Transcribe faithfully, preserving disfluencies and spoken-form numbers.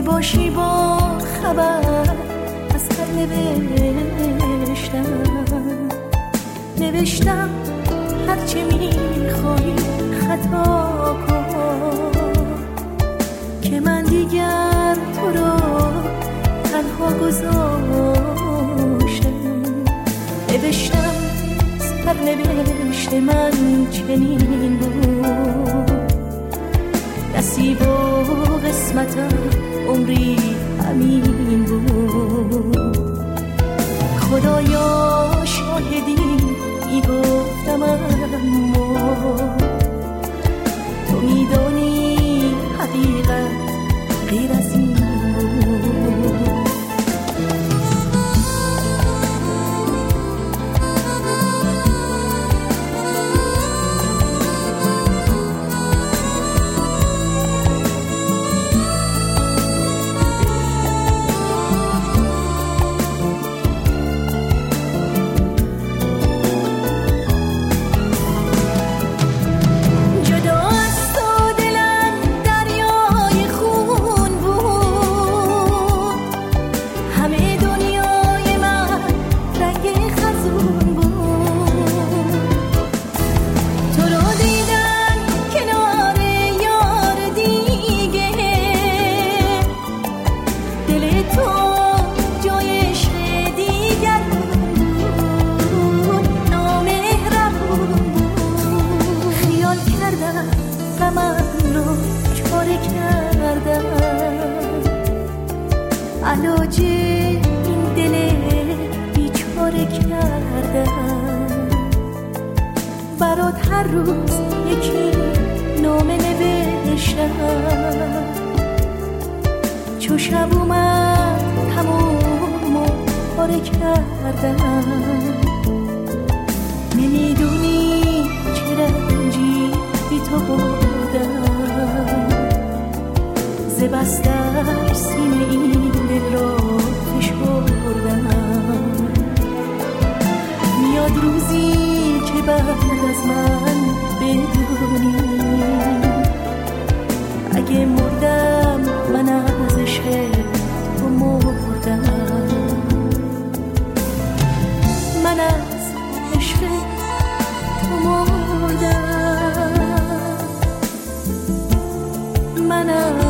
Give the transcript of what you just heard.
باشی با خبر از هر نوشتم نوشتم هرچه میخوای خطا کن که من دیگر تو را تنها گذاشتم نوشتم سر نوشته من چنین بود نصیب و قسمتم عمری همین بود خدایا شاهدی ای گفتم اما تو میدانی حقیقت غیر از این بود علاج این دل بیچاره کردم برات هر روز یکی نامه نوشتم چو شب اومد تمام و پاره کردم نمیدونی چه رنجی بی تو بودم ز بس در سینه این دل را فشردم میاد روزی که بعد از من بدونی اگه مردم من از عشق تو مردم من از عشق تو مردم من از